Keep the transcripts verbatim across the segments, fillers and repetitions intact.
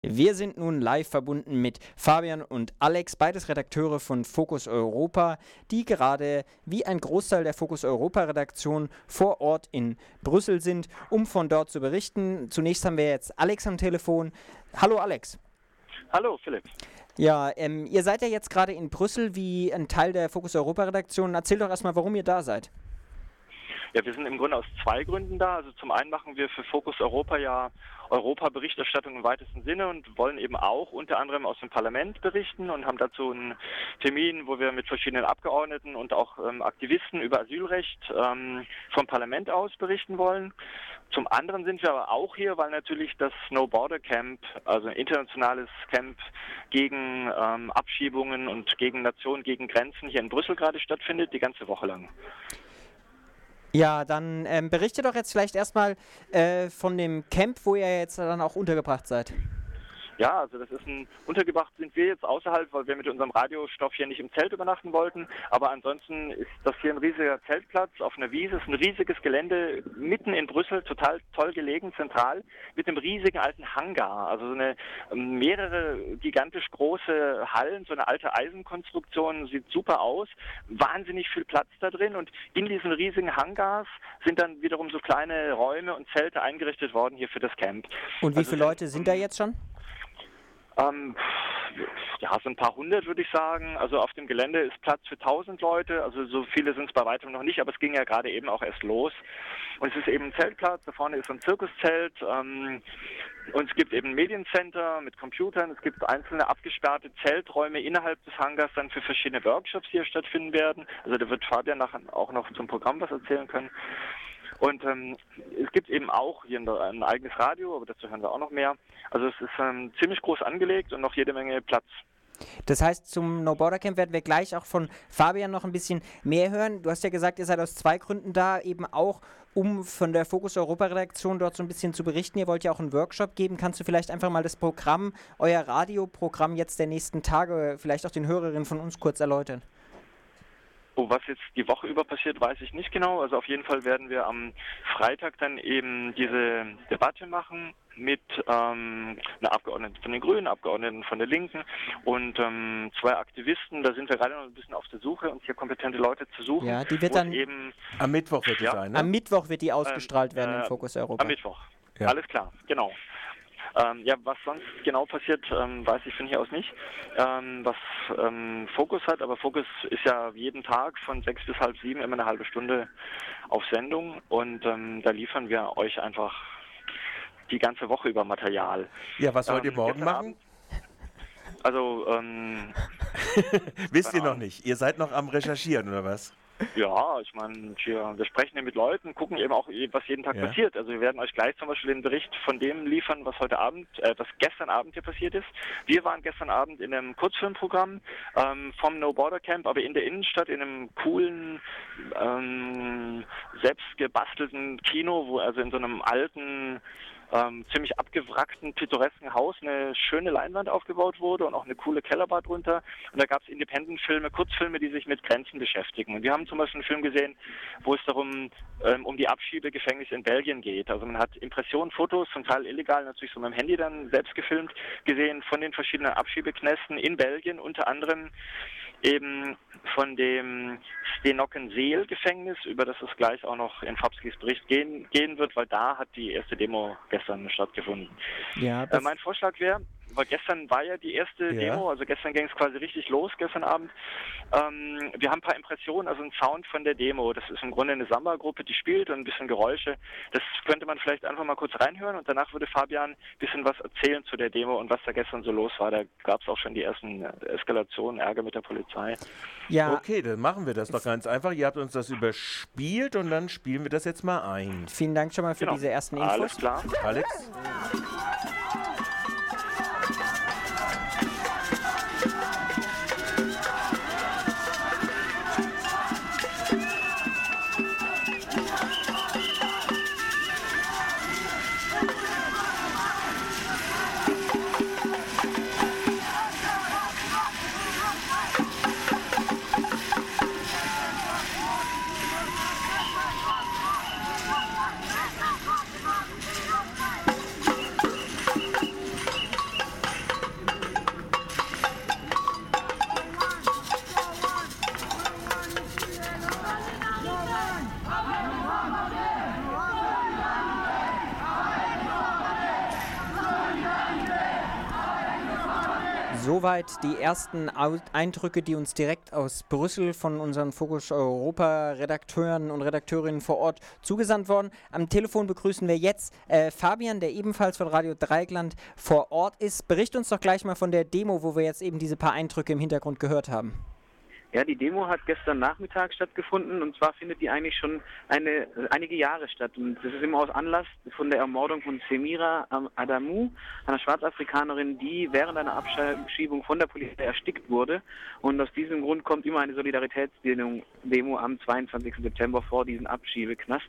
Wir sind nun live verbunden mit Fabian und Alex, beides Redakteure von Fokus Europa, die gerade wie ein Großteil der Fokus Europa Redaktion vor Ort in Brüssel sind, um von dort zu berichten. Zunächst haben wir jetzt Alex am Telefon. Hallo Alex. Hallo Philipp. Ja, ähm, ihr seid ja jetzt gerade in Brüssel wie ein Teil der Fokus Europa Redaktion. Erzähl doch erstmal, warum ihr da seid. Ja, wir sind im Grunde aus zwei Gründen da. Also zum einen machen wir für Fokus Europa ja Europa-Berichterstattung im weitesten Sinne und wollen eben auch unter anderem aus dem Parlament berichten und haben dazu einen Termin, wo wir mit verschiedenen Abgeordneten und auch ähm, Aktivisten über Asylrecht ähm, vom Parlament aus berichten wollen. Zum anderen sind wir aber auch hier, weil natürlich das No Border Camp, also ein internationales Camp gegen ähm, Abschiebungen und gegen Nationen, gegen Grenzen hier in Brüssel gerade stattfindet, die ganze Woche lang. Ja, dann ähm, berichte doch jetzt vielleicht erstmal äh, von dem Camp, wo ihr jetzt dann auch untergebracht seid. Ja, also das ist ein, untergebracht sind wir jetzt außerhalb, weil wir mit unserem Radiostoff hier nicht im Zelt übernachten wollten, aber ansonsten ist das hier ein riesiger Zeltplatz auf einer Wiese, es ist ein riesiges Gelände mitten in Brüssel, total toll gelegen, zentral, mit einem riesigen alten Hangar, also so eine mehrere gigantisch große Hallen, so eine alte Eisenkonstruktion, sieht super aus, wahnsinnig viel Platz da drin und in diesen riesigen Hangars sind dann wiederum so kleine Räume und Zelte eingerichtet worden hier für das Camp. Und wie also viele Leute sind da jetzt schon? Ähm, ja, so ein paar hundert würde ich sagen. Also auf dem Gelände ist Platz für tausend Leute. Also so viele sind es bei weitem noch nicht, aber es ging ja gerade eben auch erst los. Und es ist eben ein Zeltplatz. Da vorne ist so ein Zirkuszelt. Ähm, und es gibt eben ein Mediencenter mit Computern. Es gibt einzelne abgesperrte Zelträume innerhalb des Hangars dann für verschiedene Workshops, die hier stattfinden werden. Also da wird Fabian nachher auch noch zum Programm was erzählen können. Und ähm, es gibt eben auch hier ein eigenes Radio, aber dazu hören wir auch noch mehr. Also es ist ähm, ziemlich groß angelegt und noch jede Menge Platz. Das heißt, zum No Border Camp werden wir gleich auch von Fabian noch ein bisschen mehr hören. Du hast ja gesagt, ihr seid aus zwei Gründen da, eben auch um von der Fokus Europa Redaktion dort so ein bisschen zu berichten. Ihr wollt ja auch einen Workshop geben. Kannst du vielleicht einfach mal das Programm, euer Radioprogramm jetzt der nächsten Tage, vielleicht auch den Hörerinnen von uns kurz erläutern? Oh, was jetzt die Woche über passiert, weiß ich nicht genau. Also auf jeden Fall werden wir am Freitag dann eben diese Debatte machen mit ähm, einer Abgeordneten von den Grünen, Abgeordneten von der Linken und ähm, zwei Aktivisten. Da sind wir gerade noch ein bisschen auf der Suche, uns hier kompetente Leute zu suchen. Ja, die wird dann eben am Mittwoch wird die ja, sein, ne? Am Mittwoch wird die ausgestrahlt ähm, werden äh, im Fokus Europa. Am Mittwoch. Ja. Alles klar, genau. Ähm, ja, was sonst genau passiert, ähm, weiß ich von hier aus nicht, ähm, was ähm, Fokus hat, aber Fokus ist ja jeden Tag von sechs bis halb sieben immer eine halbe Stunde auf Sendung und ähm, da liefern wir euch einfach die ganze Woche über Material. Ja, was wollt ihr ähm, morgen machen? Abend, also, ähm... Wisst ihr noch nicht? Ihr seid noch am Recherchieren, oder was? Ja, ich meine, wir sprechen ja mit Leuten, gucken eben auch, was jeden Tag ja. passiert. Also wir werden euch gleich zum Beispiel den Bericht von dem liefern, was heute Abend, äh, was gestern Abend hier passiert ist. Wir waren gestern Abend in einem Kurzfilmprogramm ähm, vom No Border Camp, aber in der Innenstadt, in einem coolen, ähm, selbst gebastelten Kino, wo also in so einem alten, Ähm, ziemlich abgewrackten, pittoresken Haus eine schöne Leinwand aufgebaut wurde und auch eine coole Kellerbar drunter. Und da gab es Independent-Filme, Kurzfilme, die sich mit Grenzen beschäftigen. Und wir haben zum Beispiel einen Film gesehen, wo es darum ähm, um die Abschiebegefängnisse in Belgien geht. Also man hat Impressionen, Fotos, zum Teil illegal, natürlich so mit dem Handy dann selbst gefilmt, gesehen von den verschiedenen Abschiebeknästen in Belgien, unter anderem eben von dem Stenockenseel-Gefängnis, über das es gleich auch noch in Fabskis Bericht gehen, gehen wird, weil da hat die erste Demo gestern stattgefunden. Ja, äh, mein Vorschlag wäre, weil gestern war ja die erste ja. Demo, also gestern ging es quasi richtig los, gestern Abend. Ähm, wir haben ein paar Impressionen, also ein Sound von der Demo. Das ist im Grunde eine Samba-Gruppe, die spielt und ein bisschen Geräusche. Das könnte man vielleicht einfach mal kurz reinhören und danach würde Fabian ein bisschen was erzählen zu der Demo und was da gestern so los war. Da gab es auch schon die ersten Eskalationen, Ärger mit der Polizei. Ja. Okay, dann machen wir das doch ganz einfach. Ihr habt uns das überspielt und dann spielen wir das jetzt mal ein. Vielen Dank schon mal für Genau. diese ersten Infos. Alles klar. Alex? Soweit die ersten Eindrücke, die uns direkt aus Brüssel von unseren Fokus Europa-Redakteuren und Redakteurinnen vor Ort zugesandt worden. Am Telefon begrüßen wir jetzt äh, Fabian, der ebenfalls von Radio Dreieckland vor Ort ist. Bericht uns doch gleich mal von der Demo, wo wir jetzt eben diese paar Eindrücke im Hintergrund gehört haben. Ja, die Demo hat gestern Nachmittag stattgefunden und zwar findet die eigentlich schon eine, einige Jahre statt. Und das ist immer aus Anlass von der Ermordung von Semira Adamu, einer Schwarzafrikanerin, die während einer Abschiebung von der Polizei erstickt wurde. Und aus diesem Grund kommt immer eine Solidaritätsdemo am zweiundzwanzigsten September vor diesen Abschiebeknast.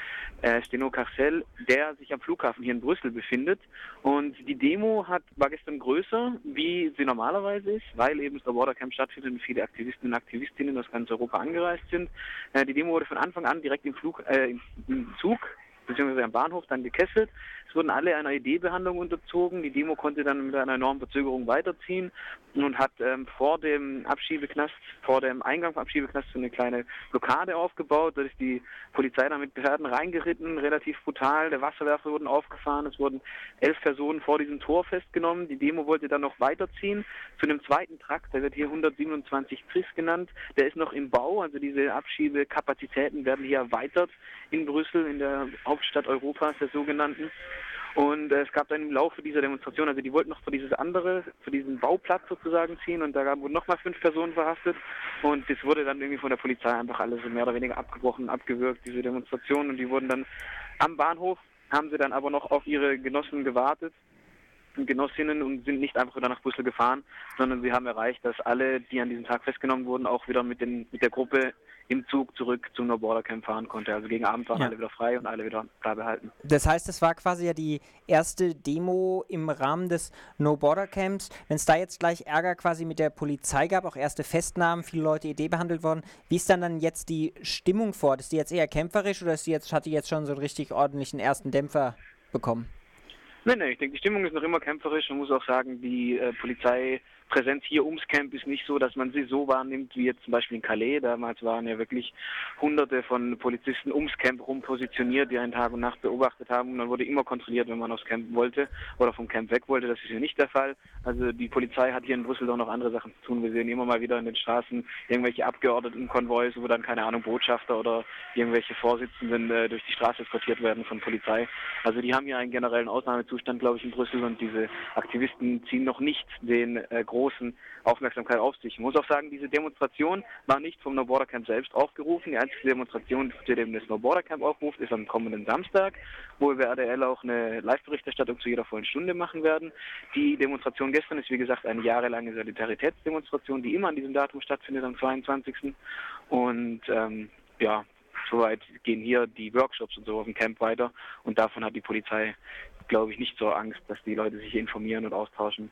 Steno Carcel, der sich am Flughafen hier in Brüssel befindet. Und die Demo hat, war gestern größer, wie sie normalerweise ist, weil eben das No Border Camp stattfindet und viele Aktivisten und Aktivistinnen aus ganz Europa angereist sind. Die Demo wurde von Anfang an direkt im, Flug, äh, im Zug beziehungsweise am Bahnhof dann gekesselt. Es wurden alle einer I D-Behandlung unterzogen. Die Demo konnte dann mit einer enormen Verzögerung weiterziehen und hat ähm, vor dem Abschiebeknast, vor dem Eingang vom Abschiebeknast so eine kleine Blockade aufgebaut. Da ist die Polizei dann mit Behörden reingeritten, relativ brutal. Der Wasserwerfer wurden aufgefahren. Es wurden elf Personen vor diesem Tor festgenommen. Die Demo wollte dann noch weiterziehen zu einem zweiten Trakt. Der wird hier hundertsiebenundzwanzig Tris genannt. Der ist noch im Bau. Also diese Abschiebekapazitäten werden hier erweitert in Brüssel, in der Hauptstadt Europas, der sogenannten. Und äh, es gab dann im Laufe dieser Demonstration, also die wollten noch vor dieses andere, vor diesen Bauplatz sozusagen ziehen und da wurden nochmal fünf Personen verhaftet und das wurde dann irgendwie von der Polizei einfach alles so mehr oder weniger abgebrochen, abgewürgt, diese Demonstration, und die wurden dann am Bahnhof, haben sie dann aber noch auf ihre Genossen gewartet, Genossinnen, und sind nicht einfach wieder nach Brüssel gefahren, sondern sie haben erreicht, dass alle, die an diesem Tag festgenommen wurden, auch wieder mit, den, mit der Gruppe im Zug zurück zum No Border Camp fahren konnte. Also gegen Abend waren ja alle wieder frei und alle wieder da behalten. Das heißt, es war quasi ja die erste Demo im Rahmen des No Border Camps. Wenn es da jetzt gleich Ärger quasi mit der Polizei gab, auch erste Festnahmen, viele Leute I D behandelt worden, wie ist dann dann jetzt die Stimmung vor Ort? Ist die jetzt eher kämpferisch oder ist die jetzt, hat die jetzt schon so einen richtig ordentlichen ersten Dämpfer bekommen? Nein, nein, ich denke, die Stimmung ist noch immer kämpferisch. Man muss auch sagen, die äh, Polizeipräsenz hier ums Camp ist nicht so, dass man sie so wahrnimmt wie jetzt zum Beispiel in Calais. Damals waren ja wirklich hunderte von Polizisten ums Camp rum positioniert, die einen Tag und Nacht beobachtet haben. Und dann wurde immer kontrolliert, wenn man aufs Camp wollte oder vom Camp weg wollte. Das ist hier nicht der Fall. Also die Polizei hat hier in Brüssel auch noch andere Sachen zu tun. Wir sehen immer mal wieder in den Straßen irgendwelche Abgeordnetenkonvois, wo dann, keine Ahnung, Botschafter oder irgendwelche Vorsitzenden äh, durch die Straße eskortiert werden von Polizei. Also die haben hier einen generellen Ausnahmezustand, glaube ich, in Brüssel, und diese Aktivisten ziehen noch nicht den äh, großen Aufmerksamkeit auf sich. Ich muss auch sagen, diese Demonstration war nicht vom No Border Camp selbst aufgerufen. Die einzige Demonstration, für die das No Border Camp aufruft, ist am kommenden Samstag, wo wir bei R D L auch eine Live-Berichterstattung zu jeder vollen Stunde machen werden. Die Demonstration gestern ist, wie gesagt, eine jahrelange Solidaritätsdemonstration, die immer an diesem Datum stattfindet, am zweiundzwanzigsten Und ähm, ja, soweit gehen hier die Workshops und so auf dem Camp weiter, und davon hat die Polizei, glaube ich, nicht so Angst, dass die Leute sich hier informieren und austauschen.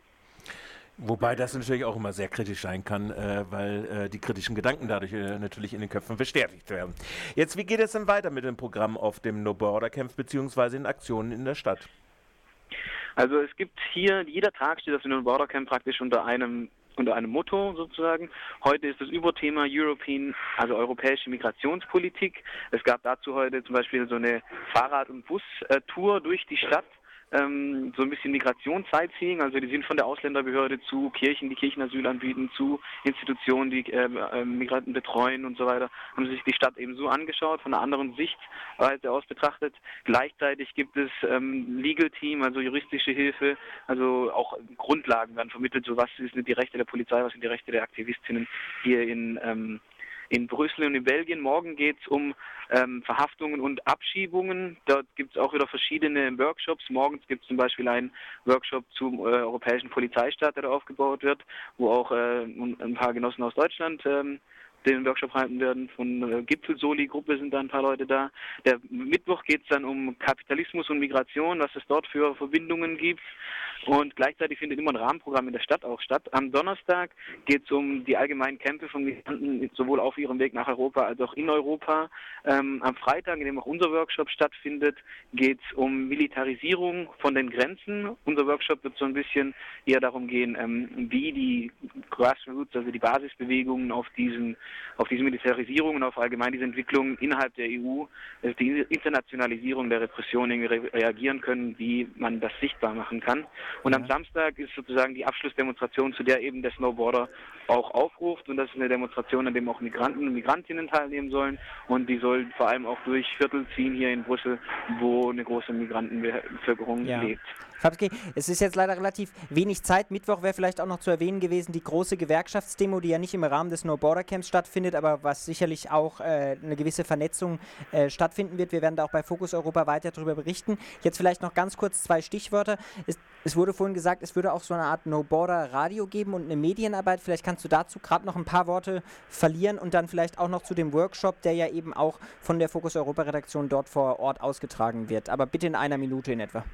Wobei das natürlich auch immer sehr kritisch sein kann, äh, weil äh, die kritischen Gedanken dadurch äh, natürlich in den Köpfen bestätigt werden. Jetzt, wie geht es denn weiter mit dem Programm auf dem No Border Camp beziehungsweise in Aktionen in der Stadt? Also es gibt hier, jeder Tag steht das No Border Camp praktisch unter einem unter einem Motto sozusagen. Heute ist das Überthema European, also europäische Migrationspolitik. Es gab dazu heute zum Beispiel so eine Fahrrad- und Bus-Tour durch die Stadt. Ähm, so ein bisschen Migrationssightseeing, also die sind von der Ausländerbehörde zu Kirchen, die Kirchenasyl anbieten, zu Institutionen, die äh, äh, Migranten betreuen und so weiter, haben sich die Stadt eben so angeschaut, von einer anderen Sichtweise aus betrachtet. Gleichzeitig gibt es ähm, Legal Team, also juristische Hilfe, also auch Grundlagen werden vermittelt, so was sind die Rechte der Polizei, was sind die Rechte der Aktivistinnen hier in ähm, in Brüssel und in Belgien. Morgen geht es um ähm, Verhaftungen und Abschiebungen. Dort gibt es auch wieder verschiedene Workshops. Morgens gibt es zum Beispiel einen Workshop zum äh, europäischen Polizeistaat, der da aufgebaut wird, wo auch äh, ein paar Genossen aus Deutschland ähm, den Workshop halten werden. Von äh, Gipfel-Soli-Gruppe sind da ein paar Leute da. Der Mittwoch geht es dann um Kapitalismus und Migration, was es dort für Verbindungen gibt. Und gleichzeitig findet immer ein Rahmenprogramm in der Stadt auch statt. Am Donnerstag geht es um die allgemeinen Kämpfe von Migranten, sowohl auf ihrem Weg nach Europa als auch in Europa. Ähm, am Freitag, in dem auch unser Workshop stattfindet, geht es um Militarisierung von den Grenzen. Unser Workshop wird so ein bisschen eher darum gehen, ähm, wie die Grassroots, also die Basisbewegungen auf diesen auf diese Militarisierung und auf allgemein diese Entwicklung innerhalb der E U, also die Internationalisierung der Repression re reagieren können, wie man das sichtbar machen kann. Und ja. am Samstag ist sozusagen die Abschlussdemonstration, zu der eben der Snowboarder auch aufruft, und das ist eine Demonstration, an der auch Migranten und Migrantinnen teilnehmen sollen, und die soll vor allem auch durch Viertel ziehen hier in Brüssel, wo eine große Migrantenbevölkerung ja. lebt. Fabski, es ist jetzt leider relativ wenig Zeit. Mittwoch wäre vielleicht auch noch zu erwähnen gewesen, die große Gewerkschaftsdemo, die ja nicht im Rahmen des No Border Camps stattfindet, aber was sicherlich auch äh, eine gewisse Vernetzung äh, stattfinden wird. Wir werden da auch bei Fokus Europa weiter darüber berichten. Jetzt vielleicht noch ganz kurz zwei Stichwörter. Es, es wurde vorhin gesagt, es würde auch so eine Art No Border Radio geben und eine Medienarbeit. Vielleicht kannst du dazu gerade noch ein paar Worte verlieren und dann vielleicht auch noch zu dem Workshop, der ja eben auch von der Fokus Europa Redaktion dort vor Ort ausgetragen wird. Aber bitte in einer Minute in etwa.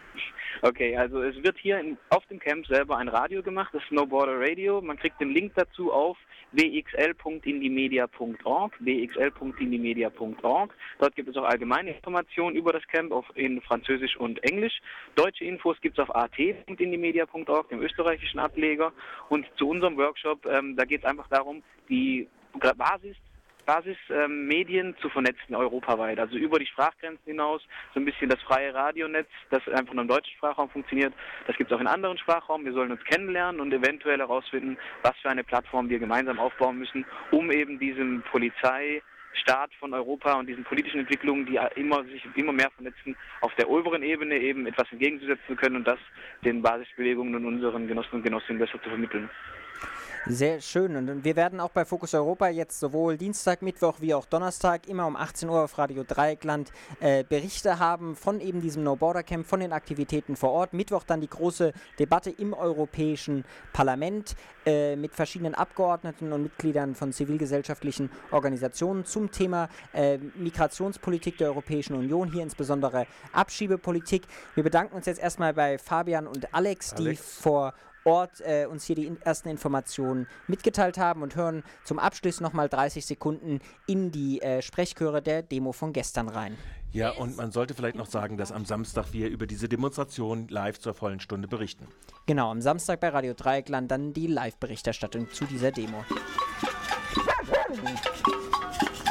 Okay, also es wird hier in, auf dem Camp selber ein Radio gemacht, das No Border Radio. Man kriegt den Link dazu auf w x l punkt indimedia punkt org, w x l punkt indimedia punkt org. Dort gibt es auch allgemeine Informationen über das Camp auf, in Französisch und Englisch. Deutsche Infos gibt es auf a t punkt indimedia punkt org, dem österreichischen Ableger. Und zu unserem Workshop, ähm, da geht es einfach darum, die Basis Basismedien ähm, zu vernetzen europaweit, also über die Sprachgrenzen hinaus, so ein bisschen das freie Radionetz, das einfach nur im deutschen Sprachraum funktioniert. Das gibt es auch in anderen Sprachraum. Wir sollen uns kennenlernen und eventuell herausfinden, was für eine Plattform wir gemeinsam aufbauen müssen, um eben diesem Polizeistaat von Europa und diesen politischen Entwicklungen, die immer, sich immer mehr vernetzen, auf der oberen Ebene eben etwas entgegenzusetzen zu können und das den Basisbewegungen und unseren Genossen und Genossinnen besser zu vermitteln. Sehr schön. Und wir werden auch bei Fokus Europa jetzt sowohl Dienstag, Mittwoch wie auch Donnerstag immer um achtzehn Uhr auf Radio Dreieckland äh, Berichte haben von eben diesem No Border Camp, von den Aktivitäten vor Ort. Mittwoch dann die große Debatte im Europäischen Parlament äh, mit verschiedenen Abgeordneten und Mitgliedern von zivilgesellschaftlichen Organisationen zum Thema äh, Migrationspolitik der Europäischen Union, hier insbesondere Abschiebepolitik. Wir bedanken uns jetzt erstmal bei Fabian und Alex, Alex. die vor Ort äh, uns hier die in ersten Informationen mitgeteilt haben, und hören zum Abschluss nochmal dreißig Sekunden in die äh, Sprechchöre der Demo von gestern rein. Ja, und man sollte vielleicht noch sagen, dass am Samstag wir über diese Demonstration live zur vollen Stunde berichten. Genau, am Samstag bei Radio Dreieckland dann die Live-Berichterstattung zu dieser Demo.